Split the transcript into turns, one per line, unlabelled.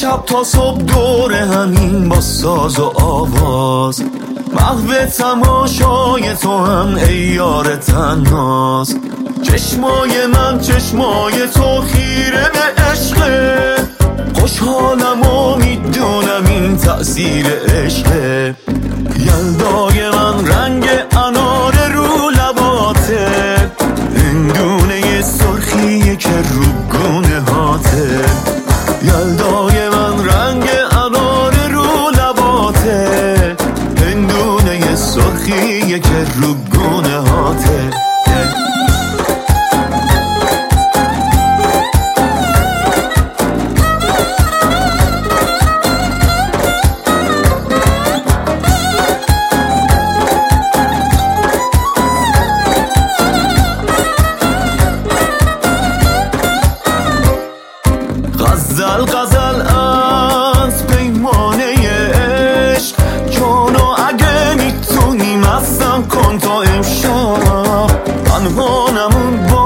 شب تا صبح دور همین با ساز و آواز، محو تماشای تو هم ای یار تنهاست. چشمای من چشمای تو خیره به عشقه، خوشحالم و میدونم این تأثیر عشقه. یلدای من رنگ انار رو لباته، هندونه سرخیه که رو گونه هاته. یلدای من رنگ انار رو لباته، هندونه سرخیه که رو گونه هاته. غزل غزل از پیمانه عشق، جانو اگه میتونی مستم کن تا امشب، تنها نمون با